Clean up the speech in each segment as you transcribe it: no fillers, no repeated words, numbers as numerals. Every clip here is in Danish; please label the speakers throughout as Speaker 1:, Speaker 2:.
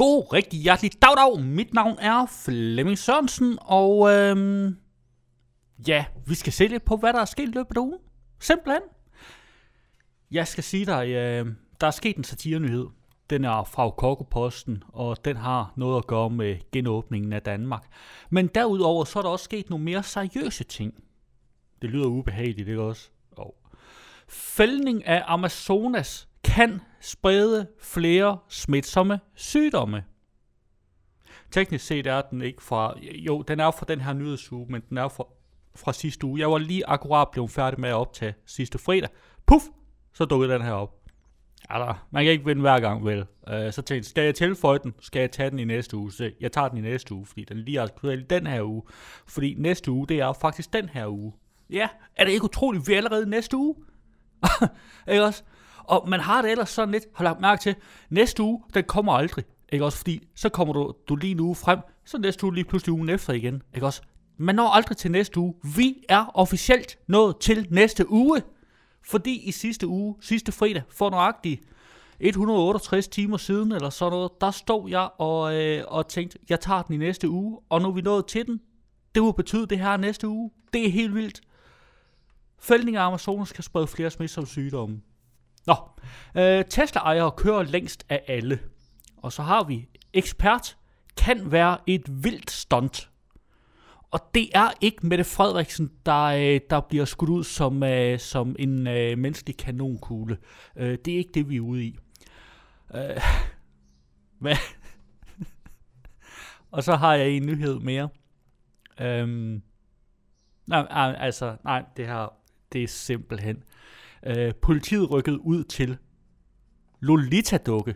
Speaker 1: God, rigtig hjertelig dag. Mit navn er Flemming Sørensen, og vi skal se lidt på, hvad der er sket i løbet af ugen. Simpelthen. Jeg skal sige dig, der er sket en satirenyhed. Den er fra Rokokoposten, og den har noget at gøre med genåbningen af Danmark. Men derudover så er der også sket nogle mere seriøse ting. Det lyder ubehageligt, ikke også? Fældning af Amazonas kan sprede flere smitsomme sygdomme. Teknisk set er den ikke fra... Jo, den er fra den her nyhedsuge, men den er fra sidste uge. Jeg var lige akkurat blevet færdig med at optage sidste fredag. Puff! Så dukkede den her op. Altså, man kan ikke vinde hver gang, vel? Så tænkte jeg, skal jeg tilføje den? Skal jeg tage den i næste uge? Så jeg tager den i næste uge, fordi den lige er aktuel i den her uge. Fordi næste uge, det er faktisk den her uge. Ja, er det ikke utroligt, vi er allerede næste uge? Ikke også? Og man har det ellers sådan lidt, har lagt mærke til, næste uge, den kommer aldrig. Ikke også? Fordi så kommer du lige en uge frem, så næste uge lige pludselig ugen efter igen. Ikke også? Man når aldrig til næste uge. Vi er officielt nået til næste uge. Fordi i sidste fredag, for nøjagtigt 168 timer siden, eller sådan noget, der stod jeg og tænkte, jeg tager den i næste uge, og nu er vi nået til den. Det vil betyde det her næste uge. Det er helt vildt. Fældning af Amazonas kan sprede flere smitsomme sygdomme. Tesla-ejere kører længst af alle. Og så har vi ekspert, kan være et vildt stunt. Og det er ikke Mette Frederiksen, der bliver skudt ud som en menneskelig kanonkugle. Det er ikke det, vi er ude i. Og så har jeg en nyhed mere. Det er simpelthen. Politiet rykkede ud til Lolita-dukke.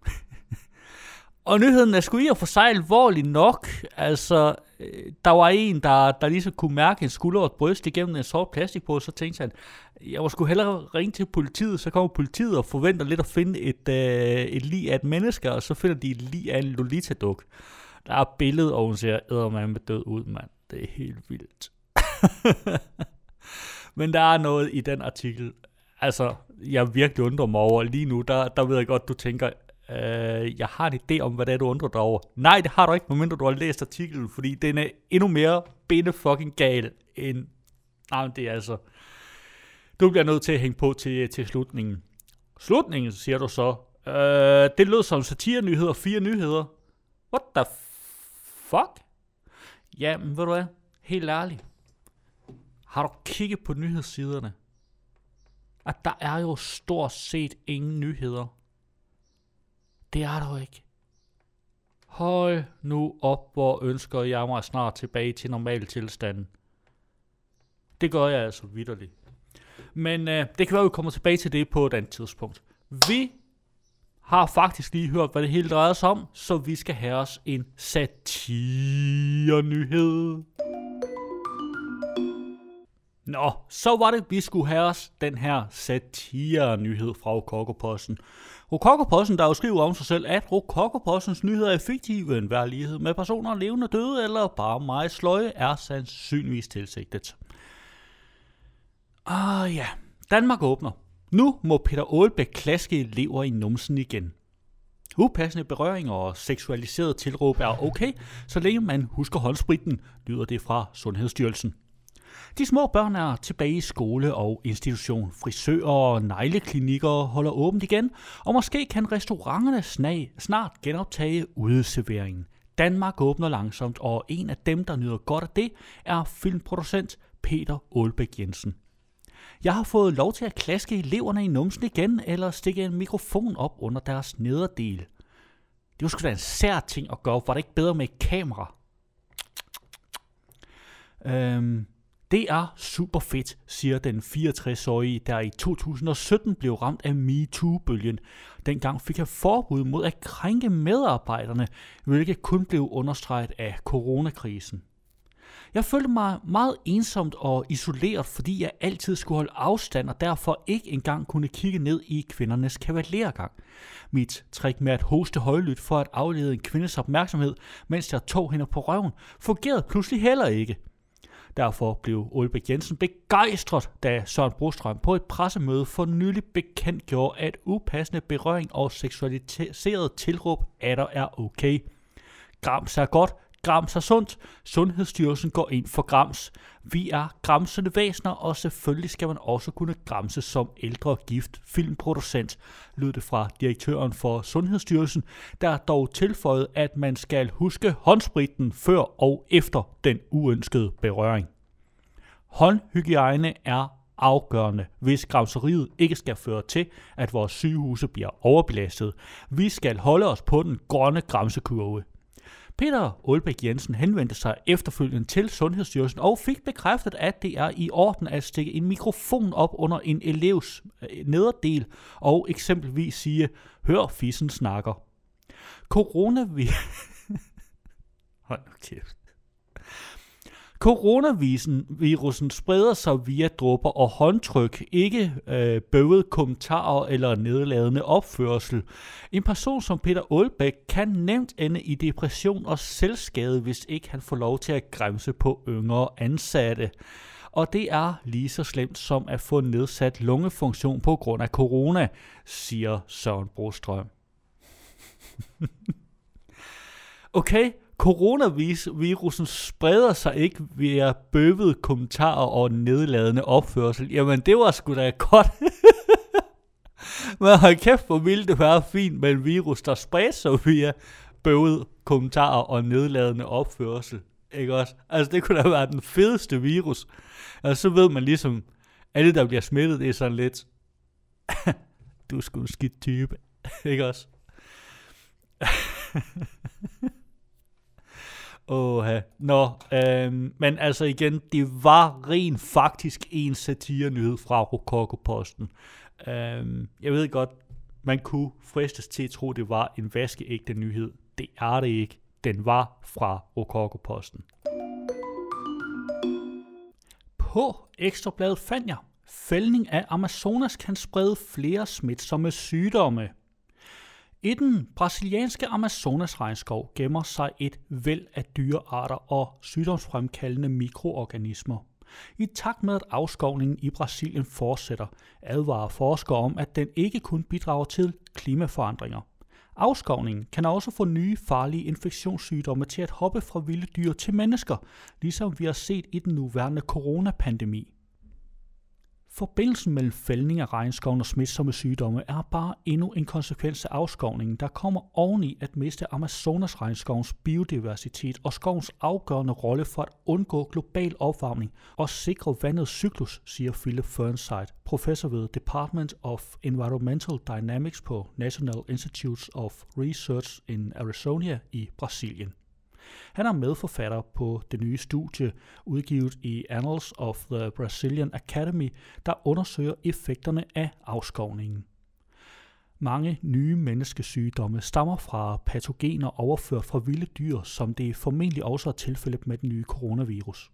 Speaker 1: Og nyheden er sgu i og for sig alvorlig nok. Altså, der var en, der lige så kunne mærke en skulder og et bryst igennem en sort plastikpose, så tænkte han, jeg må sgu hellere ringe til politiet, så kommer politiet og forventer lidt at finde et lig af et menneske, og så finder de et lig af en Lolita-duk. Der er et billede, og hun ser eddermame død ud, mand. Det er helt vildt. Men der er noget i den artikel, altså, jeg virkelig undrer mig over. Lige nu, der ved jeg godt, du tænker, jeg har en idé om, hvad det er, du undrer dig over. Nej, det har du ikke, medmindre du har læst artiklen, fordi den er endnu mere fucking gal end... Nej, men det er altså... Du bliver nødt til at hænge på til slutningen. Slutningen, siger du så. Det lød som satirenyheder, 4 nyheder. What the fuck? Jamen, ved du hvad? Helt ærligt. Har du kigget på nyhedssiderne? At der er jo stort set ingen nyheder. Det er der jo ikke. Hold nu op, hvor ønsker jeg mig snart tilbage til normal tilstanden. Det gør jeg altså vitterligt. Men det kan være, at vi kommer tilbage til det på et andet tidspunkt. Vi har faktisk lige hørt, hvad det hele drejer sig om, så vi skal have os en satirenyhed. Nå, så var det, vi skulle have os den her satirenyhed fra Rokokoposten. Rokokoposten, der jo skriver om sig selv, at Rokokopostens nyheder er fiktive. Enhver lighed med personer levende døde eller bare meget sløje er sandsynligvis tilsigtet. Danmark åbner. Nu må Peter Aalbæk klaske elever i numsen igen. Upassende berøringer og seksualiseret tilråb er okay, så længe man husker håndspritten, lyder det fra Sundhedsstyrelsen. De små børn er tilbage i skole og institution. Frisører og negleklinikker holder åbent igen, og måske kan restauranterne snart genoptage udeserveringen. Danmark åbner langsomt, og en af dem, der nyder godt af det, er filmproducent Peter Aalbæk Jensen. Jeg har fået lov til at klaske eleverne i numsen igen, eller stikke en mikrofon op under deres nederdel. Det var sgu da en sær ting at gøre. Var det ikke bedre med et kamera? Det er super fedt, siger den 64-årige, der i 2017 blev ramt af MeToo-bølgen. Dengang fik han forbud mod at krænke medarbejderne, hvilket kun blev understreget af coronakrisen. Jeg følte mig meget ensomt og isoleret, fordi jeg altid skulle holde afstand og derfor ikke engang kunne kigge ned i kvindernes kavalergang. Mit trick med at hoste højlydt for at aflede en kvindes opmærksomhed, mens jeg tog hende på røven, fungerede pludselig heller ikke. Derfor blev Aalbæk Jensen begejstret, da Søren Brostrøm på et pressemøde for nylig bekendtgjorde, at upassende berøring og seksualiseret tilråb atter er okay. Grams er godt, grams er sundt. Sundhedsstyrelsen går ind for grams. Vi er gramsende væsener, og selvfølgelig skal man også kunne gramse som ældre gift filmproducent, lød det fra direktøren for Sundhedsstyrelsen, der dog tilføjede, at man skal huske håndspritten før og efter den uønskede berøring. Håndhygiejne er afgørende, hvis gramseriet ikke skal føre til, at vores sygehuse bliver overbelastet. Vi skal holde os på den grønne gramsekurve. Peter Aalbæk Jensen henvendte sig efterfølgende til Sundhedsstyrelsen og fik bekræftet, at det er i orden at stikke en mikrofon op under en elevs nederdel og eksempelvis sige, hør fissen snakker. Hold nu kæft. Coronavirusen spreder sig via dråber og håndtryk, ikke bøvede kommentarer eller nedladende opførsel. En person som Peter Aalbæk kan nemt ende i depression og selvskade, hvis ikke han får lov til at græmse på yngre ansatte. Og det er lige så slemt som at få nedsat lungefunktion på grund af corona, siger Søren Brostrøm. Okay. Coronavirusen spreder sig ikke via bøvede kommentarer og nedladende opførsel. Jamen, det var sgu da godt. Men hold kæft, hvor ville det være fint med en virus, der spreder sig via bøvede kommentarer og nedladende opførsel. Ikke også? Altså, det kunne da være den fedeste virus. Og så ved man ligesom, alle der bliver smittet, det er sådan lidt, du er sgu en skidt type. Ikke også? Men altså igen, det var rent faktisk en satirenyhed fra Rokokoposten. Jeg ved godt, man kunne fristes til at tro, det var en vaskeægte nyhed. Det er det ikke. Den var fra Rokokoposten. På Ekstrabladet fandt jeg, fældning af Amazonas kan sprede flere smitsomme sygdomme. I den brasilianske Amazonas-regnskov gemmer sig et væld af dyrearter og sygdomsfremkaldende mikroorganismer. I takt med at afskovningen i Brasilien fortsætter, advarer forskere om, at den ikke kun bidrager til klimaforandringer. Afskovningen kan også få nye farlige infektionssygdomme til at hoppe fra vilde dyr til mennesker, ligesom vi har set i den nuværende coronapandemi. Forbindelsen mellem fældning af regnskoven og smitsomme sygdomme er bare endnu en konsekvens af afskovningen, der kommer oveni at miste Amazonas regnskovens biodiversitet og skovens afgørende rolle for at undgå global opvarmning og sikre vandets cyklus, siger Philip Fernside, professor ved Department of Environmental Dynamics på National Institutes of Research in Arizona i Brasilien. Han er medforfatter på det nye studie, udgivet i Annals of the Brazilian Academy, der undersøger effekterne af afskovningen. Mange nye menneskesygdomme stammer fra patogener overført fra vilde dyr, som det formentlig også er tilfældet med den nye coronavirus.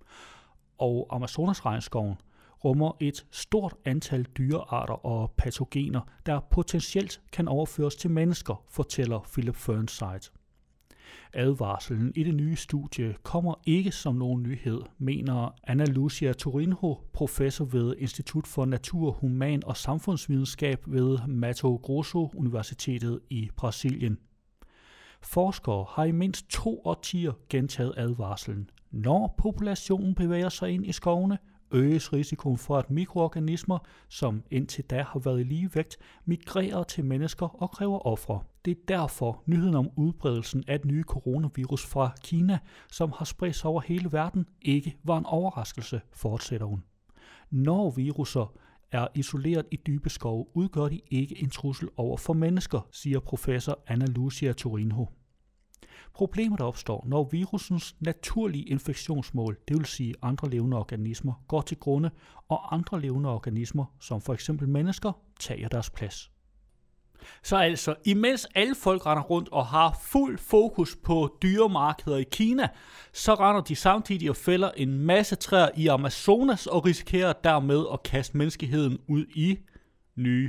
Speaker 1: Og Amazonas-regnskoven rummer et stort antal dyrearter og patogener, der potentielt kan overføres til mennesker, fortæller Philip Fernside. Advarslen i det nye studie kommer ikke som nogen nyhed, mener Ana Lucia Tourinho, professor ved Institut for Natur, Human og Samfundsvidenskab ved Mato Grosso Universitetet i Brasilien. Forskere har i mindst 2 årtier gentaget advarslen. Når populationen bevæger sig ind i skovene, øges risikoen for, at mikroorganismer, som indtil da har været i ligevægt, migrerer til mennesker og kræver ofre. Det er derfor nyheden om udbredelsen af et nye coronavirus fra Kina, som har spredt sig over hele verden, ikke var en overraskelse, fortsætter hun. Når viruser er isoleret i dybe skove, udgør de ikke en trussel over for mennesker, siger professor Ana Lucia Tourinho. Problemet opstår, når virusens naturlige infektionsmål, det vil sige andre levende organismer, går til grunde, og andre levende organismer, som for eksempel mennesker, tager deres plads. Så altså, imens alle folk render rundt og har fuld fokus på dyremarkeder i Kina, så render de samtidig og fælder en masse træer i Amazonas og risikerer dermed at kaste menneskeheden ud i nye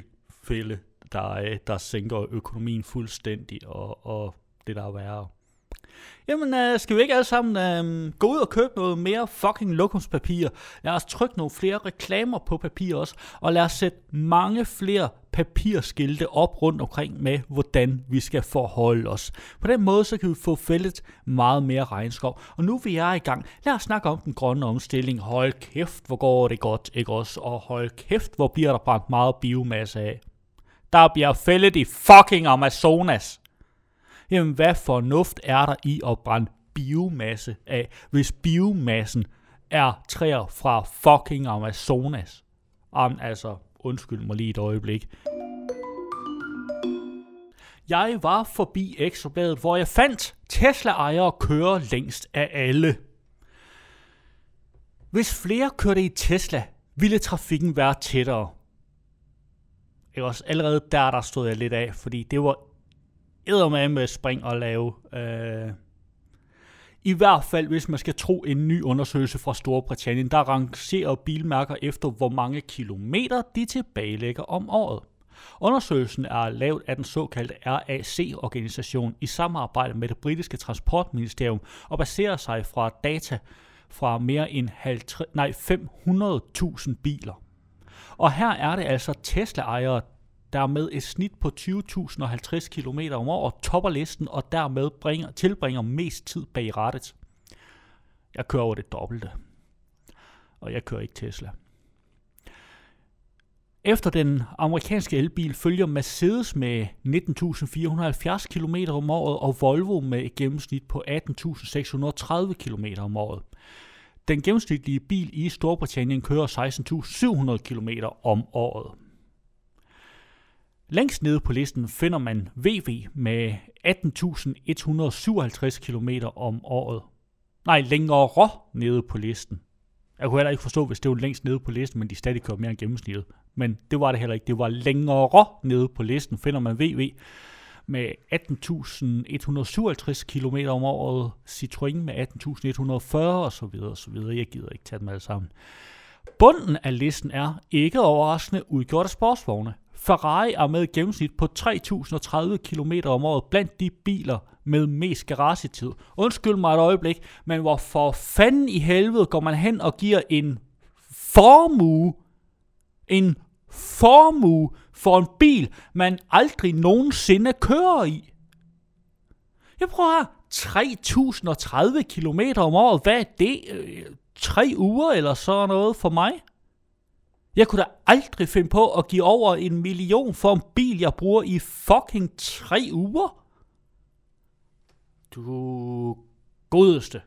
Speaker 1: tilfælde, der sænker økonomien fuldstændig og det der er værre. Jamen, skal vi ikke alle sammen gå ud og købe noget mere fucking lokumspapir? Lad os trykke nogle flere reklamer på papir også, og lad os sætte mange flere papirskilte op rundt omkring med, hvordan vi skal forholde os. På den måde, så kan vi få fældet meget mere regnskov. Og nu vi er i gang, lad os snakke om den grønne omstilling. Hold kæft, hvor går det godt, ikke også? Og hold kæft, hvor bliver der brændt meget biomasse af. Der bliver fældet i fucking Amazonas. Jamen, hvad fornuft er der i at brænde biomasse af, hvis biomassen er træer fra fucking Amazonas? Altså, undskyld mig lige et øjeblik. Jeg var forbi Ekstrabladet, hvor jeg fandt Tesla-ejere kører længst af alle. Hvis flere kørte i Tesla, ville trafikken være tættere. Også allerede der stod jeg lidt af, fordi det var eddermame spring og lave. I hvert fald, hvis man skal tro en ny undersøgelse fra Storbritannien, der rangerer bilmærker efter, hvor mange kilometer de tilbagelægger om året. Undersøgelsen er lavet af den såkaldte RAC-organisation i samarbejde med det britiske transportministerium og baserer sig fra data fra mere end 500.000 biler. Og her er det altså Tesla-ejere, der med et snit på 20.050 km om året topper listen og dermed tilbringer mest tid bag rattet. Jeg kører over det dobbelte, og jeg kører ikke Tesla. Efter den amerikanske elbil følger Mercedes med 19.470 km om året og Volvo med et gennemsnit på 18.630 km om året. Den gennemsnitlige bil i Storbritannien kører 16.700 km om året. Længst nede på listen finder man VW med 18.157 km om året. Nej, længere nede på listen. Jeg kunne heller ikke forstå, hvis det var længst nede på listen, men de stadig kører mere end gennemsnittet. Men det var det heller ikke. Det var længere nede på listen, finder man VW med 18.157 km om året, Citroën med 18.140 osv. Jeg gider ikke tage dem alle sammen. Bunden af listen er ikke overraskende udgjort af sportsvogne. Ferrari er med et gennemsnit på 3.030 km om året blandt de biler med mest garagetid. Undskyld mig et øjeblik, men hvor for fanden i helvede går man hen og giver en formue for en bil, man aldrig nogensinde kører i? Jeg prøver her. 3.030 km om året, hvad er det? 3 uger eller sådan noget for mig? Jeg kunne da aldrig finde på at give over 1 million for en bil, jeg bruger i fucking 3 uger. Du godeste.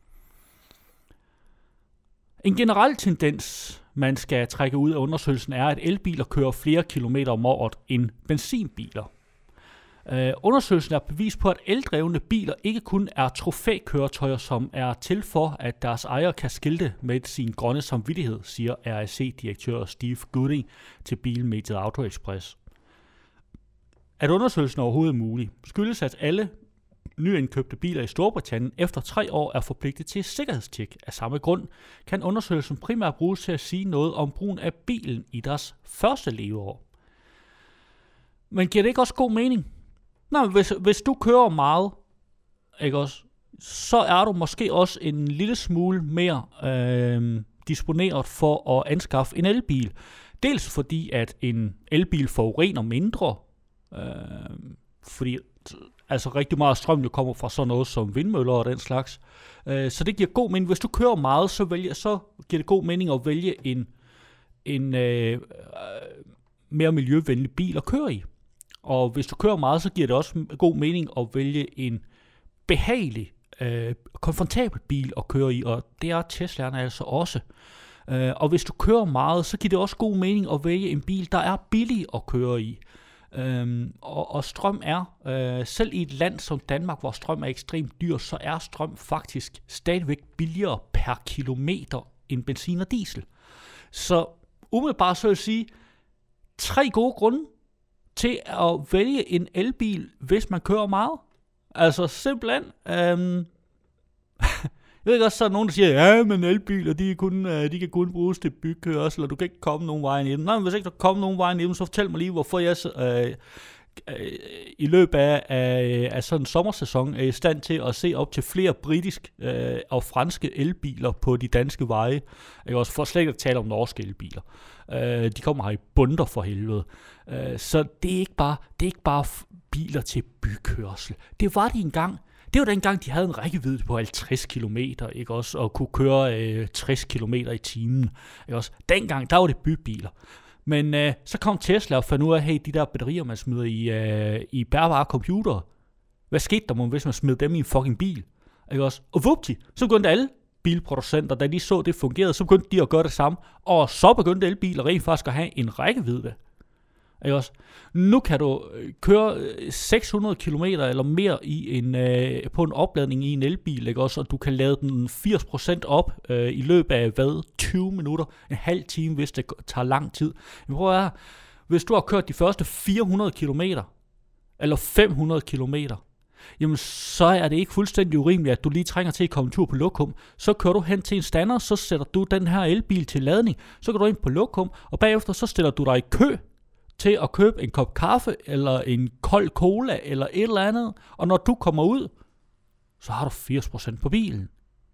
Speaker 1: En generel tendens, man skal trække ud af undersøgelsen, er, at elbiler kører flere kilometer om året end benzinbiler. Undersøgelsen er bevis på, at eldrevne biler ikke kun er trofækøretøjer, som er til for, at deres ejer kan skilte med sin grønne samvittighed, siger RAC-direktør Steve Gooding til bilmediet AutoExpress. At undersøgelsen overhovedet er mulig, skyldes, at alle nyindkøbte biler i Storbritannien efter 3 år er forpligtet til sikkerhedstjek. Af samme grund kan undersøgelsen primært bruges til at sige noget om brugen af bilen i deres første leveår. Men giver det ikke også god mening? Nå, hvis du kører meget, ikke også, så er du måske også en lille smule mere disponeret for at anskaffe en elbil. Dels fordi, at en elbil forurener mindre, fordi altså rigtig meget strøm, der kommer fra sådan noget som vindmøller og den slags. Så det giver god mening. Hvis du kører meget, så giver det god mening at vælge en mere miljøvenlig bil at køre i. Og hvis du kører meget, så giver det også god mening at vælge en behagelig, komfortabel bil at køre i, og det er Teslaerne altså også. Og hvis du kører meget, så giver det også god mening at vælge en bil, der er billig at køre i. Og strøm er, selv i et land som Danmark, hvor strøm er ekstremt dyr, så er strøm faktisk stadigvæk billigere per kilometer end benzin og diesel. Så umiddelbart så vil jeg sige, 3 gode grunde til at vælge en elbil, hvis man kører meget. Altså simpelthen. Jeg ved også, så er nogen, der siger, ja, men elbiler, de kan kun bruges til bykørsel, og du kan ikke komme nogen vej i dem. Nej, men hvis ikke der kommer nogen vej i dem, så fortæl mig lige, hvorfor jeg i løbet af sådan en sommersæson er i stand til at se op til flere britisk og franske elbiler på de danske veje. Jeg også for slet ikke at tale om norske elbiler. De kommer her i bundter for helvede. Så det er ikke bare biler til bykørsel. Det var de engang. Det var dengang, de havde en rækkevidde på 50 km, ikke også, og kunne køre 60 km i timen. Ikke også? Dengang, der var det bybiler. Men så kom Tesla og fandt ud af, hey, de der batterier, man smider i bærbare computere. Hvad skete der, hvis man smed dem i en fucking bil? Ikke også? Og vupti, så begyndte alle bilproducenter, da de så det fungerede, så begyndte de at gøre det samme. Og så begyndte elbiler rent faktisk at have en rækkevidde. Ikke også? Nu kan du køre 600 km eller mere på en opladning i en elbil, ikke også? Og du kan lade den 80% op i løbet af 20 minutter, en halv time, hvis det tager lang tid. Men prøv at høre, hvis du har kørt de første 400 km eller 500 km, jamen så er det ikke fuldstændig urimeligt, at du lige trænger til at komme en tur på lokum. Så kører du hen til en stander, så sætter du den her elbil til ladning, så går du ind på lokum, og bagefter så stiller du dig i kø til at købe en kop kaffe, eller en kold cola, eller et eller andet. Og når du kommer ud, så har du 80% på bilen.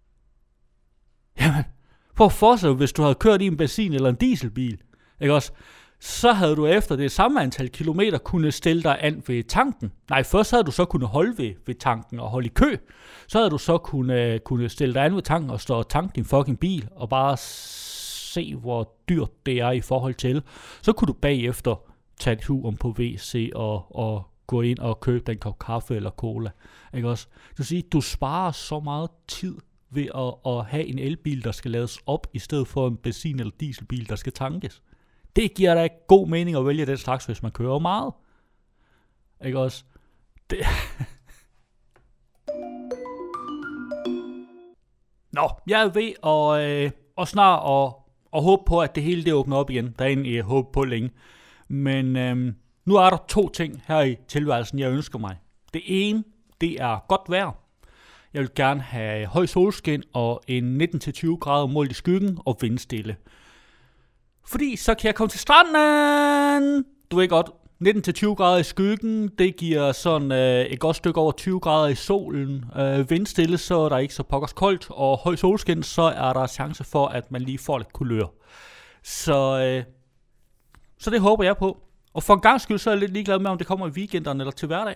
Speaker 1: Jamen, prøv at forestille dig, hvis du havde kørt i en benzin- eller en dieselbil, ikke også? Så havde du efter det samme antal kilometer kunne stille dig an ved tanken. Nej, først havde du så kunne holde ved tanken og holde i kø. Så havde du så kunne stille dig an ved tanken og stå og tanke din fucking bil, og bare se, hvor dyrt det er i forhold til. Så kunne du bagefter tage turen på WC og gå ind og købe den kop kaffe eller cola. Ikke også? Det vil sige, du sparer så meget tid ved at have en elbil, der skal lades op, i stedet for en benzin- eller dieselbil, der skal tankes. Det giver da god mening at vælge den slags, hvis man kører meget. Ikke også? Det... Nå, jeg er ved at snart og håbe på, at det hele det åbner op igen. Der er egentlig håb på længe. Men nu er der 2 ting her i tilværelsen, jeg ønsker mig. Det ene, det er godt vejr. Jeg vil gerne have høj solskin og en 19-20 grader målt i skyggen og vindstille. Fordi så kan jeg komme til stranden. Du ved godt, 19-20 grader i skyggen, det giver sådan et godt stykke over 20 grader i solen. Vindstille, så er der ikke så pokkers koldt, og høj solskin, så er der chance for, at man lige får lidt kulør. Så det håber jeg på. Og for en gang skyld, så er jeg lidt ligeglad med, om det kommer i weekenderne eller til hverdag.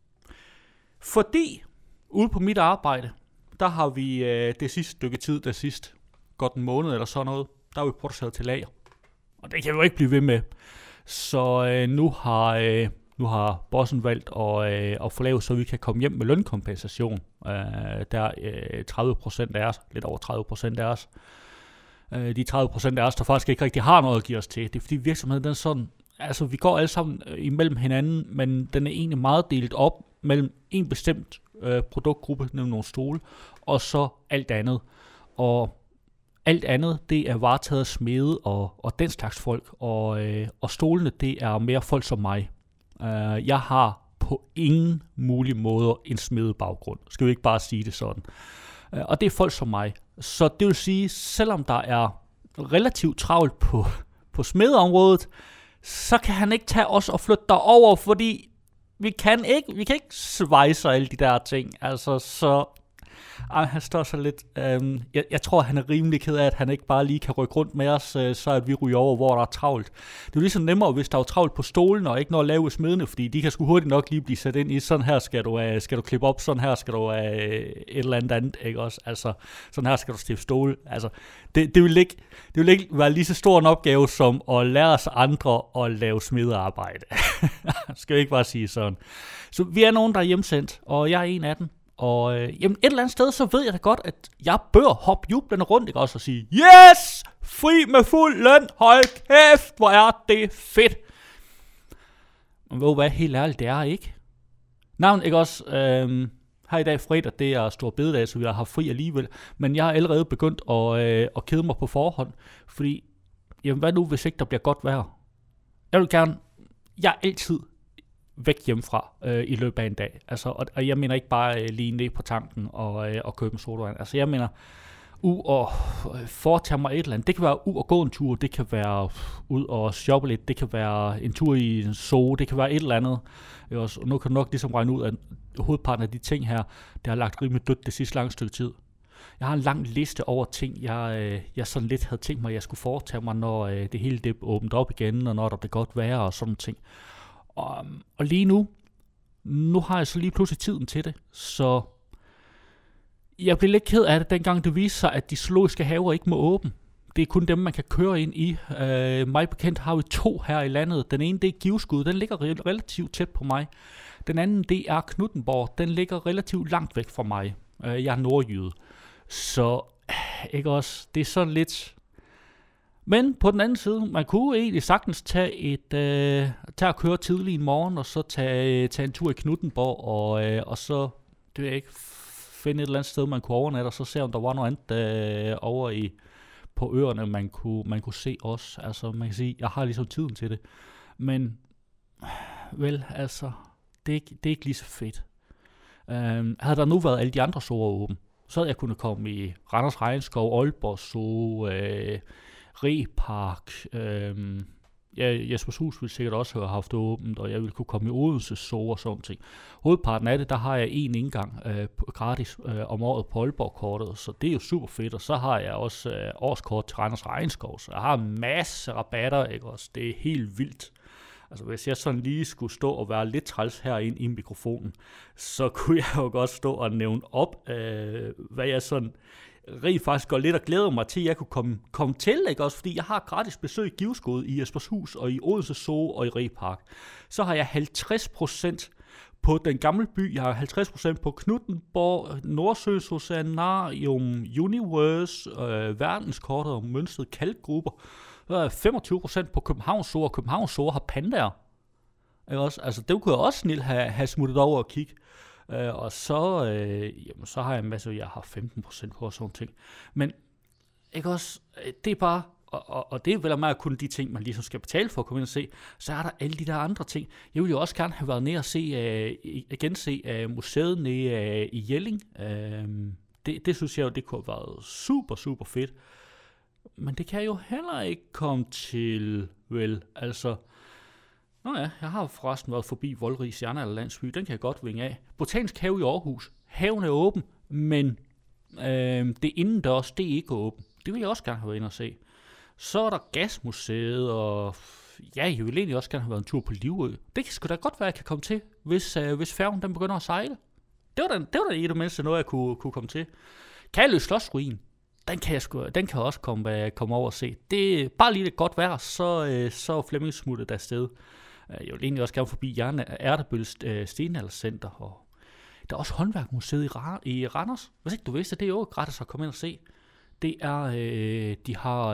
Speaker 1: Fordi ude på mit arbejde, der har vi det sidste stykke tid, godt en måned eller sådan noget, der har vi produceret til lager. Og det kan vi jo ikke blive ved med. Så nu har bossen valgt at få lavet, så vi kan komme hjem med lønkompensation. Der 30% af os, lidt over 30% af os. De 30% af os, der faktisk ikke rigtig har noget at give os til. Det er fordi virksomheden den er sådan, altså vi går alle sammen imellem hinanden, men den er egentlig meget delt op mellem en bestemt produktgruppe, nemlig nogle stole, og så alt andet. Og alt andet, det er varetaget af smede og den slags folk, og stolene, det er mere folk som mig. Jeg har på ingen mulig måde en smedebaggrund. Skal vi ikke bare sige det sådan? Og det er folk som mig. Så det vil sige, selvom der er relativt travlt på smedeområdet, så kan han ikke tage os og flytte derover, fordi vi kan ikke svejse alle de der ting. Altså, så han står så lidt... Jeg tror, han er rimelig ked af, at han ikke bare lige kan rykke rundt med os, så at vi ryger over, hvor der er travlt. Det er jo ligesom nemmere, hvis der er travlt på stolen, og ikke noget at lave i smedene, fordi de kan sgu hurtigt nok lige blive sat ind i, sådan her skal du klippe op, sådan her skal du et eller andet, ikke også? Altså, sådan her skal du stifte stole. Altså, det vil ikke være lige så stor en opgave, som at lære os andre at lave smedearbejde. Skal vi ikke bare sige sådan. Så vi er nogen, der er hjemsendt, og jeg er en af dem. Og jamen et eller andet sted, så ved jeg da godt, at jeg bør hoppe jublende rundt, ikke også, og sige, yes! Fri med fuld løn! Hold kæft, hvor er det fedt! Men ved du hvad, helt ærligt, det er ikke. Navn, ikke også, her i dag fredag, det er stor bededag, så vi har haft fri alligevel. Men jeg har allerede begyndt at kede mig på forhånd, fordi, jamen hvad nu, hvis ikke der bliver godt vejr? Jeg er altid væk hjemmefra i løbet af en dag. Altså, og jeg mener ikke bare lige ned på tanken og købe en sodavand. Altså jeg mener, ud og foretage mig et eller andet. Det kan være ud og gå en tur, det kan være ud og shoppe lidt, det kan være en tur i en zoo, det kan være et eller andet. Og nu kan du nok ligesom regne ud, at hovedparten af de ting her, det har lagt rimelig dødt det sidste lange stykke tid. Jeg har en lang liste over ting, jeg sådan lidt havde tænkt mig, at jeg skulle foretage mig, når det hele det åbnede op igen, og når der blev godt vejr og sådan ting. Og lige nu har jeg så lige pludselig tiden til det, så jeg blev lidt ked af det, dengang det viste sig, at de zoologiske haver ikke må åbne. Det er kun dem, man kan køre ind i. Mig bekendt har vi 2 her i landet. Den ene, det er Givskud, den ligger relativt tæt på mig. Den anden, det er Knuthenborg, den ligger relativt langt væk fra mig. Jeg er nordjyde. Så, ikke også, det er sådan lidt. Men på den anden side, man kunne egentlig sagtens tage at køre tidlig en morgen, og så tage en tur i Knuthenborg, og så, det ved jeg ikke, finde et eller andet sted, man kunne overnatte, og så se, om der var noget andet over på øerne, man kunne se også. Altså, man kan sige, jeg har ligesom tiden til det. Men, vel, altså, det er ikke lige så fedt. Havde der nu været alle de andre zoer åbne, så havde jeg kunnet komme i Randers Regnskov, Aalborg Zoo, Repark, Jespershus ville sikkert også have haft åbent, og jeg ville kunne komme i Odense Zoo og sådan ting. Hovedparten af det, der har jeg en indgang gratis om året på Aalborg-kortet, så det er jo super fedt, og så har jeg også årskort til Randers Regnskov, så jeg har en masse rabatter, ikke også? Det er helt vildt. Altså hvis jeg sådan lige skulle stå og være lidt træls herinde i mikrofonen, så kunne jeg jo godt stå og nævne op, hvad jeg sådan rent faktisk går lidt og glæder mig til, at jeg kunne komme til, ikke også? Fordi jeg har gratis besøg i Givskud, i Jespershus og i Odense Zoo og i Repark. Så har jeg 50% på den gamle by, jeg har 50% på Knuthenborg, Nordsøs Oceanarium, Universe, verdenskortet og mønstrede kalkgrupper. Så er 25% på Københavns Zoo, og Københavns Zoo har pandaer. Altså, det kunne jeg også snilt have smuttet over og kigge. Og så, så har jeg en masse, jeg har 15% på og sådan ting. Men, ikke også, det er bare, og det er vel og meget kun de ting, man ligesom skal betale for at komme ind og se, så er der alle de der andre ting. Jeg ville jo også gerne have været nede og gense museet nede i Jelling. Det synes jeg jo, det kunne have været super, super fedt. Men det kan jeg jo heller ikke komme til, vel, altså. Nå ja, jeg har forresten været forbi Voldrigs Jernalderlandsby, den kan jeg godt vinge af. Botanisk Have i Aarhus, haven er åben, men det indendørs, det er ikke åben. Det vil jeg også gerne have været inde og se. Så er der Gasmuseet, og ja, jeg vil egentlig også gerne have været en tur på Livø. Det kan sgu da godt være, jeg kan komme til, hvis færgen den begynder at sejle. Det var da i det mindste noget, jeg kunne komme til. Kalø Slotsruin, den kan jeg også komme over og se. Det er bare lige lidt godt vejr, så Flemming smuttet afsted. Jeg vil egentlig også gerne forbi Ærtebøls Stenaldercenter, og der er også Håndværkmuseet i Randers. Hvis ikke du vidste, det er jo gratis at komme ind og se. Det er, de har,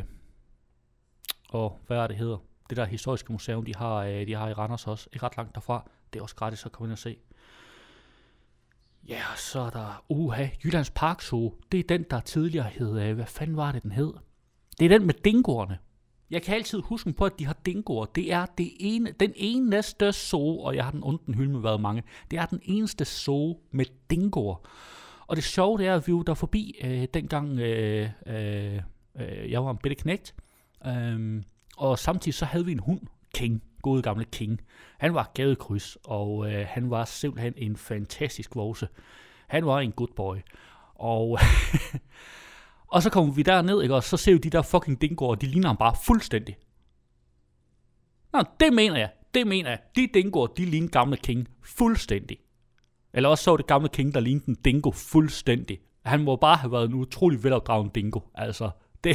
Speaker 1: hvad er det hedder? Det der historiske museum, de har i Randers også, ikke ret langt derfra. Det er også gratis at komme ind og se. Ja, så er der, Jyllands Park Zoo. Det er den, der tidligere hed, hvad fanden var det, den hed? Det er den med dingoerne. Jeg kan altid huske på, at de har dingoer. Det er den eneste zoo, og jeg har den under hylde med været mange. Det er den eneste zoo med dingoer. Og det sjove det er, at vi var der forbi, dengang jeg var en bitte knægt. Og samtidig så havde vi en hund, King, gode gamle King. Han var gadekryds, og han var simpelthen en fantastisk vovse. Han var en good boy. Og og så kommer vi derned, ikke? Og så ser vi de der fucking dingoer, og de ligner ham bare fuldstændig. Nå, det mener jeg. De dingoer, de ligner gamle King fuldstændig. Eller også så det gamle King, der lignede en dingo fuldstændig. Han må bare have været en utrolig velopdragen dingo. Altså, det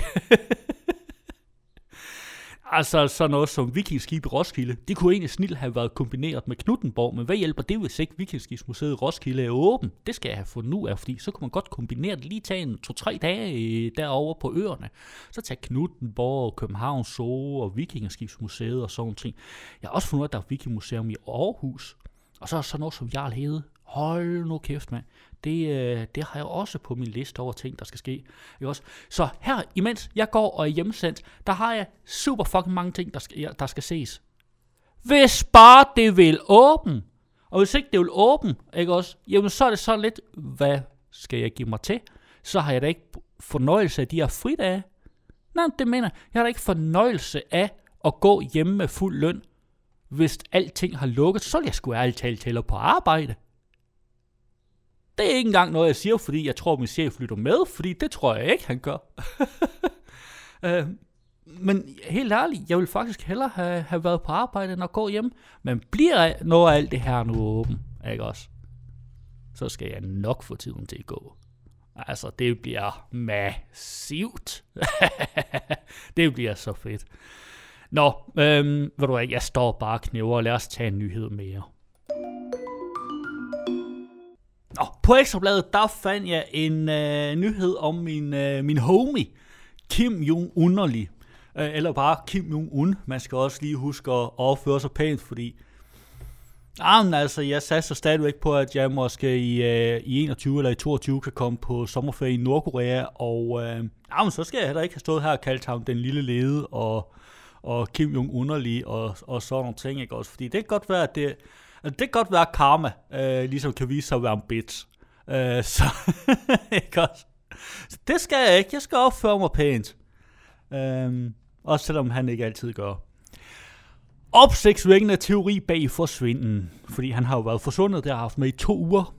Speaker 1: altså sådan noget som Vikingskib i Roskilde, det kunne egentlig snilt have været kombineret med Knuthenborg, men hvad hjælper det, hvis ikke Vikingskibsmuseet i Roskilde er åben? Det skal jeg have fundet ud af, fordi så kunne man godt kombinere det, lige tage en 2-3 dage derovre på øerne. Så tage Knuthenborg, Københavns Zoo og Vikingskibsmuseet og sådan ting. Jeg har også fundet ud af, at der er Vikingmuseum i Aarhus, og så er sådan noget som Jarl Hede. Hold nu kæft, mand. Det har jeg også på min liste over ting, der skal ske. Ikke også? Så her, imens jeg går og er hjemsendt, der har jeg super fucking mange ting, der skal ses. Hvis bare det vil åbne. Og hvis ikke det vil åbne, ikke også? Jamen så er det sådan lidt, hvad skal jeg give mig til? Så har jeg da ikke fornøjelse af de her fridage? Nej, det mener jeg har da ikke fornøjelse af at gå hjemme med fuld løn, hvis alting har lukket. Så vil jeg sgu ærligt talt tæller på arbejde. Det er ikke engang noget, jeg siger, fordi jeg tror, min chef lytter med, fordi det tror jeg ikke, han gør. Men helt ærligt, jeg vil faktisk hellere have været på arbejde, end at gå hjem. Men bliver noget af alt det her nu åben, ikke også? Så skal jeg nok få tiden til at gå. Altså, det bliver massivt. Det bliver så fedt. Nå, ved du hvad, jeg står bare og knæver, og lad os tage en nyhed mere. Nå, på Ekstrabladet, der fandt jeg en nyhed om min homie, Kim Jong-un. Eller bare Kim Jong-un. Man skal også lige huske at opføre sig pænt, fordi altså, jeg satser stadigvæk på, at jeg måske i 21 eller i 22 kan komme på sommerferie i Nordkorea, og så skal jeg heller ikke have stået her og kaldt ham den lille lede, og Kim Jong-un og sådan nogle ting, ikke også? Fordi det kan godt være, at det kan godt være, at karma ligesom kan vise sig at være en bitch. Så, ikke også? Så det skal jeg ikke. Jeg skal opføre mig pænt. Også selvom han ikke altid gør. Opsigtsvækkende teori bag forsvinden. Fordi han har jo været forsvundet, det har haft med i 2 uger.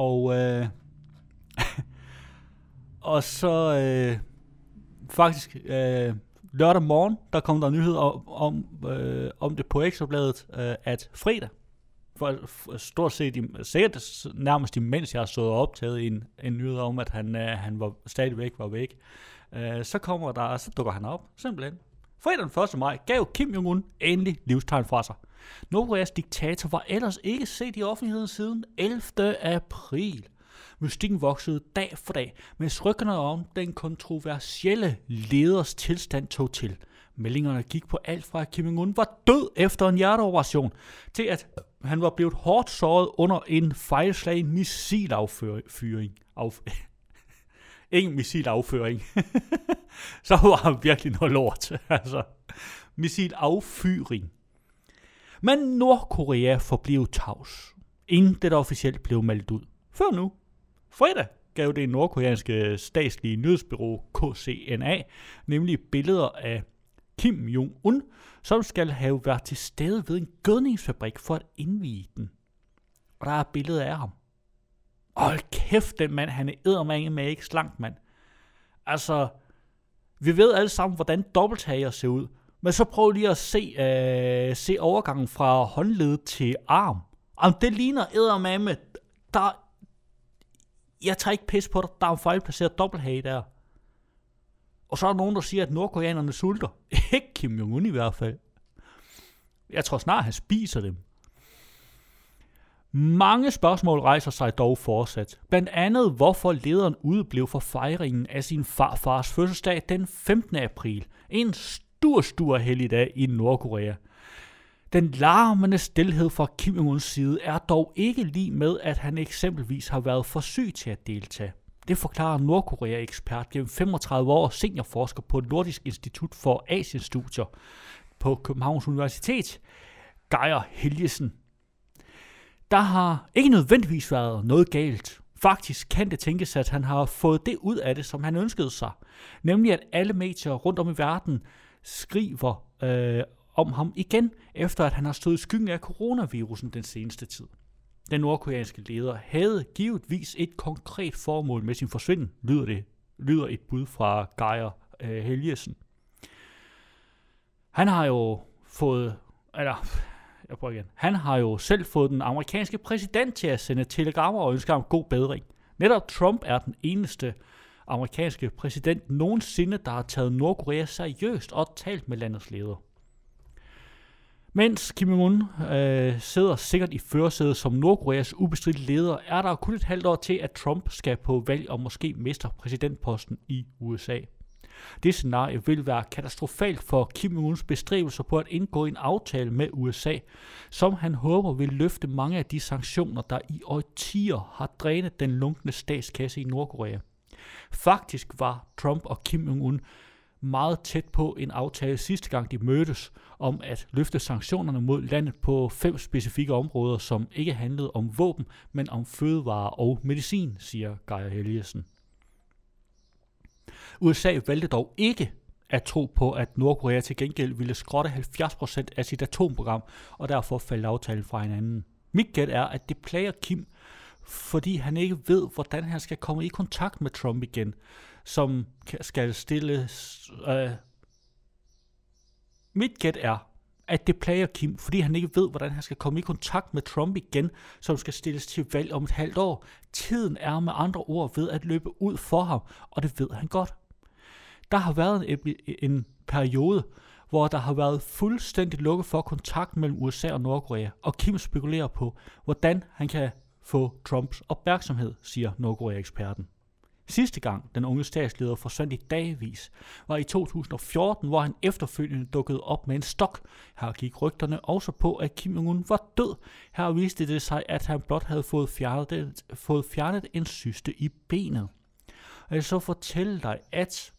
Speaker 1: Og så faktisk lørdag morgen, der kom der nyheder om det på Ekstrabladet, at fredag, for stort set sikkert nærmest imens jeg har stået og optaget en nyhed om, at han var stadigvæk var væk, så dukker han op, simpelthen. Fredag den 1. maj gav Kim Jong-un endelig livstegn fra sig. Nordkoreas diktator var ellers ikke set i offentligheden siden 11. april. Mystikken voksede dag for dag, mens rykkerne om den kontroversielle leders tilstand tog til. Meldingerne gik på alt fra, at Kim Jong-un var død efter en hjerteoperation, til at han var blevet hårdt såret under en fejlslagen missilafføring. Ingen missilafføring. Så var han virkelig noget lort. Altså, missilafyring. Men Nordkorea forblev tavs, inden det officielt blev meldt ud. Før nu. Fredag gav det nordkoreanske statslige nyhedsbureau KCNA nemlig billeder af Kim Jong-un, som skal have været til stede ved en gødningsfabrik for at indvige den. Og der er billeder af ham. Hold kæft, den mand, han er eddermame med ikke slank, mand. Altså, vi ved alle sammen, hvordan dobbelthager ser ud. Men så prøv lige at se overgangen fra håndled til arm. Jamen, det ligner eddermame. Jeg tager ikke pis på dig. Der er en fejlplaceret dobbelthage der. Og så er der nogen, der siger, at nordkoreanerne sulter. Ikke Kim Jong-un i hvert fald. Jeg tror snart, han spiser dem. Mange spørgsmål rejser sig dog fortsat. Blandt andet, hvorfor lederen udeblev for fejringen af sin farfars fødselsdag den 15. april. En stor helligdag i Nordkorea. Den larmende stilhed fra Kim Jong-uns side er dog ikke lige med, at han eksempelvis har været for syg til at deltage. Det forklarer Nordkorea-ekspert gennem 35 år seniorforsker på Nordisk Institut for Asienstudier på Københavns Universitet, Geir Helgesen. Der har ikke nødvendigvis været noget galt. Faktisk kan det tænkes, at han har fået det ud af det, som han ønskede sig. Nemlig at alle medier rundt om i verden skriver om ham igen, efter at han har stået i skyggen af coronavirusen den seneste tid. Den nordkoreanske leder havde givetvis et konkret formål med sin forsvinden, lyder et bud fra Geir Helgesen. Han har jo selv fået den amerikanske præsident til at sende telegrammer og ønske ham god bedring. Netop Trump er den eneste amerikanske præsident nogensinde, der har taget Nordkorea seriøst og talt med landets leder. Mens Kim Jong-un sidder sikkert i førersædet som Nordkoreas ubestridte leder, er der kun et halvt år til, at Trump skal på valg og måske mister præsidentposten i USA. Det scenarie vil være katastrofalt for Kim Jong-uns bestræbelser på at indgå en aftale med USA, som han håber vil løfte mange af de sanktioner, der i årtier har drænet den lunkne statskasse i Nordkorea. Faktisk var Trump og Kim Jong-un meget tæt på en aftale sidste gang de mødtes om at løfte sanktionerne mod landet på 5 specifikke områder, som ikke handlede om våben, men om fødevarer og medicin, siger Geir Helgesen. USA valgte dog ikke at tro på, at Nordkorea til gengæld ville skrotte 70% af sit atomprogram, og derfor faldt aftalen fra hinanden. Mit gæt er, at det plager Kim, fordi han ikke ved, hvordan han skal komme i kontakt med Trump igen, som skal stilles... Mit gæt er, at det plager Kim, fordi han ikke ved, hvordan han skal komme i kontakt med Trump igen, som skal stilles til valg om et halvt år. Tiden er med andre ord ved at løbe ud for ham, og det ved han godt. Der har været en periode, hvor der har været fuldstændig lukket for kontakt mellem USA og Nordkorea, og Kim spekulerer på, hvordan han kan få Trumps opmærksomhed, siger Nordkorea-eksperten. Sidste gang den unge statsleder forsvandt i dagvis, var i 2014, hvor han efterfølgende dukkede op med en stok. Her gik rygterne også på, at Kim Jong-un var død. Her viste det sig, at han blot havde fået fjernet en cyste i benet. Og jeg vil så fortælle dig, at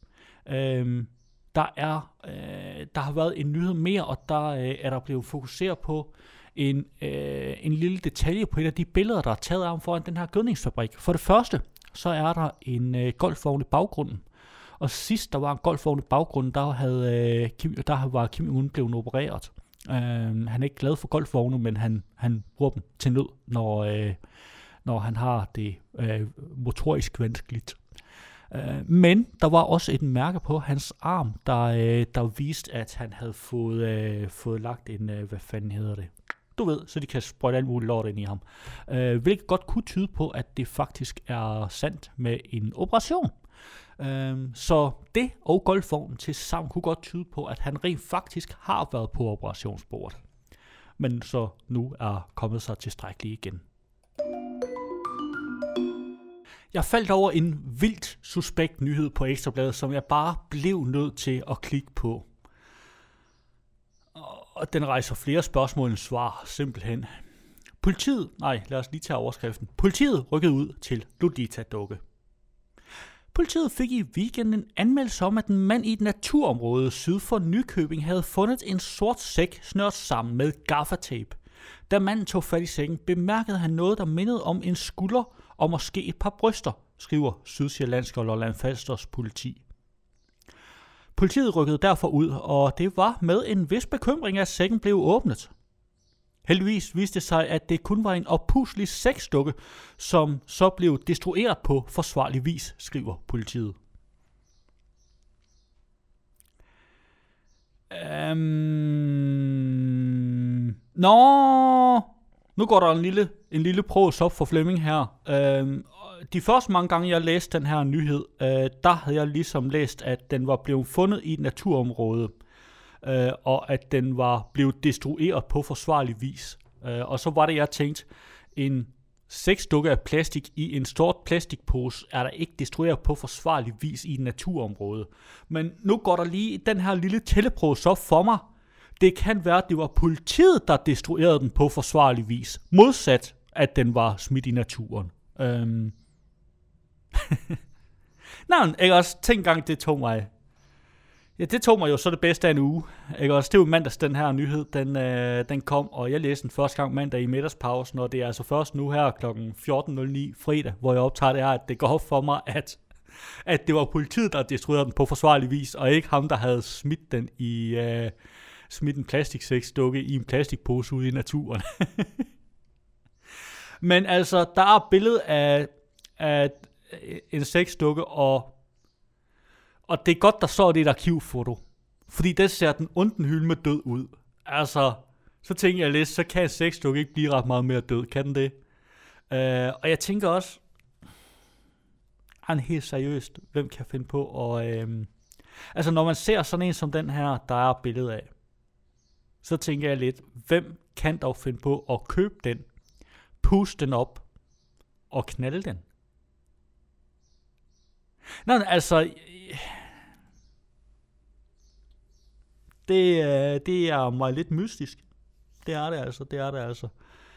Speaker 1: der har været en nyhed mere, og der er der blevet fokuseret på en lille detalje på et af de billeder, der er taget af ham foran den her gødningsfabrik. For det første, så er der en golfvogn i baggrunden. Og sidst der var en golfvogn i baggrunden, der var Kim Jong-un blevet opereret. Han er ikke glad for golfvogne, men han bruger dem til nød, når han har det motorisk vanskeligt. Men der var også et mærke på hans arm, der viste, at han havde fået lagt en, hvad fanden hedder det? Du ved, så de kan sprøjte alt muligt lort ind i ham. Hvilket godt kunne tyde på, at det faktisk er sandt med en operation. Så det og golfvognen til sammen kunne godt tyde på, at han rent faktisk har været på operationsbordet. Men så nu er kommet sig tilstrækkeligt igen. Jeg faldt over en vildt suspekt nyhed på Ekstrabladet, som jeg bare blev nødt til at klikke på. Og den rejser flere spørgsmål end svar, simpelthen. Lad os lige tage overskriften. Politiet rykkede ud til Lolita-dukke. Politiet fik i weekenden en anmeldelse om, at en mand i et naturområde syd for Nykøbing havde fundet en sort sæk snørt sammen med gaffatape. Da manden tog fat i sækken, bemærkede han noget, der mindede om en skulder og måske et par bryster, skriver Sydsjællandsk og Lolland-Falsters politi. Politiet rykkede derfor ud, og det var med en vis bekymring, at sækken blev åbnet. Heldigvis viste det sig, at det kun var en oppuslig sexdukke, som så blev destrueret på forsvarlig vis, skriver politiet. Nu går der en lille pros op for Flemming her. De første mange gange, jeg læste den her nyhed, der havde jeg ligesom læst, at den var blevet fundet i et naturområde, og at den var blevet destrueret på forsvarlig vis. Og så var det, jeg tænkte, en sexdukke af plastik i en stort plastikpose er der ikke destrueret på forsvarlig vis i et naturområde. Men nu går der lige den her lille tællepros op for mig. Det kan være, at det var politiet, der destruerede den på forsvarlig vis, modsat at den var smidt i naturen. Nej, ikke også? Tænk engang, det tog mig. Ja, det tog mig jo så det bedste af en uge. Ikke også? Det var mandags, den her nyhed, den kom, og jeg læste den første gang mandag i middagspausen, og det er altså først nu her kl. 14.09 fredag, hvor jeg optager det her, at det går op for mig, at det var politiet, der destruerede den på forsvarlig vis, og ikke ham, der havde smidt den smidt en plastiksexdukke i en plastikpose ude i naturen. Men altså, der er et billede af en sexdukke, og det er godt, der så det et arkivfoto. Fordi det ser den onde hylde med død ud. Altså, så tænker jeg lidt, så kan en sexdukke ikke blive ret meget mere død. Kan den det? Og jeg tænker også, helt seriøst, hvem kan finde på? Og altså, når man ser sådan en som den her, der er et billede af, så tænker jeg lidt, hvem kan dog finde på at købe den, puste den op og knalde den? Nej, altså, det er mig lidt mystisk. Det er det altså.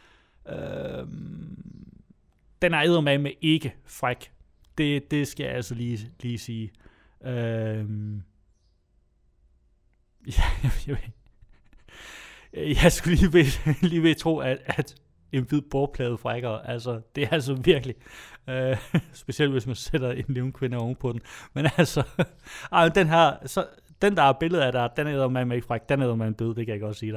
Speaker 1: Den er eddermame ikke fræk. Det skal jeg altså lige sige. Jeg skulle lige ved tro, at en hvid bordplade frækker. Altså, det er altså virkelig. Specielt hvis man sætter en levende kvinde ovenpå den. Men altså, den her, så, den der er billedet af der, den er man ikke fræk, den er man død, det kan jeg godt sige dig.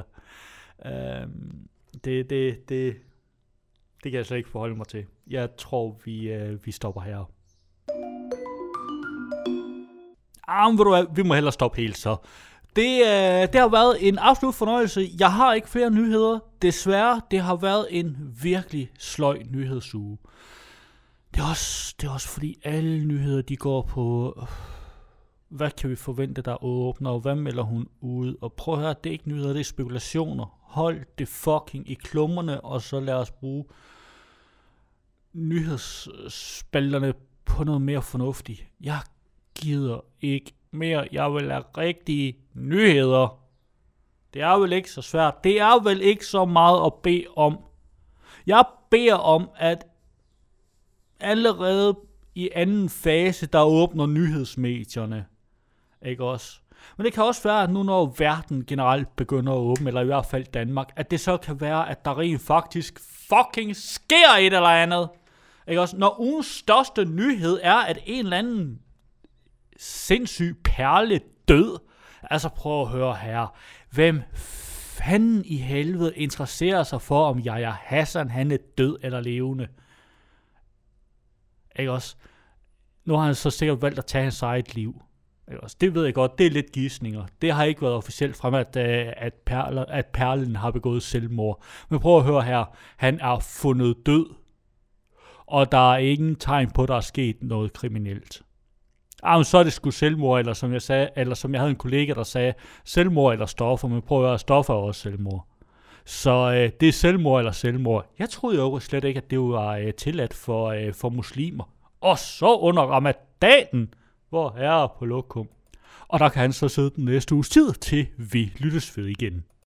Speaker 1: Det kan jeg slet ikke forholde mig til. Jeg tror, vi stopper her. Men ved du hvad, vi må hellere stoppe helt så. Det har været en absolut fornøjelse. Jeg har ikke flere nyheder. Desværre, det har været en virkelig sløj nyhedsuge. Det er også fordi alle nyheder, de går på, hvad kan vi forvente, der åbner, og hvad melder hun ud? Og prøv at høre, det er ikke nyheder, det er spekulationer. Hold det fucking i klummerne, og så lad os bruge nyhedsspalterne på noget mere fornuftigt. Jeg gider ikke mere. Jeg vil have rigtige nyheder. Det er vel ikke så svært. Det er vel ikke så meget at bede om. Jeg beder om, at allerede i anden fase, der åbner nyhedsmedierne. Ikke også? Men det kan også være, at nu når verden generelt begynder at åbne, eller i hvert fald Danmark, at det så kan være, at der rent faktisk fucking sker et eller andet. Ikke også? Når ugens største nyhed er, at en eller anden sindssyg perle død. Altså prøv at høre her. Hvem fanden i helvede interesserer sig for, om Yahya Hassan han er død eller levende? Ikke også? Nu har han så sikkert valgt at tage hans eget liv. Ikke også? Det ved jeg godt, det er lidt gidsninger. Det har ikke været officielt frem, at perlen har begået selvmord. Men prøv at høre her. Han er fundet død. Og der er ingen tegn på, at der er sket noget kriminelt. Så er det sgu selvmord, eller som jeg sagde, eller som jeg havde en kollega, der sagde, selvmord eller stoffer, men prøv at høre, stoffer er også selvmord. Så det er selvmord eller selvmord. Jeg troede jo slet ikke, at det var tilladt for muslimer. Og så under ramadanen, hvor herre på lokum. Og der kan han så sidde den næste uges tid, til vi lyttes ved igen.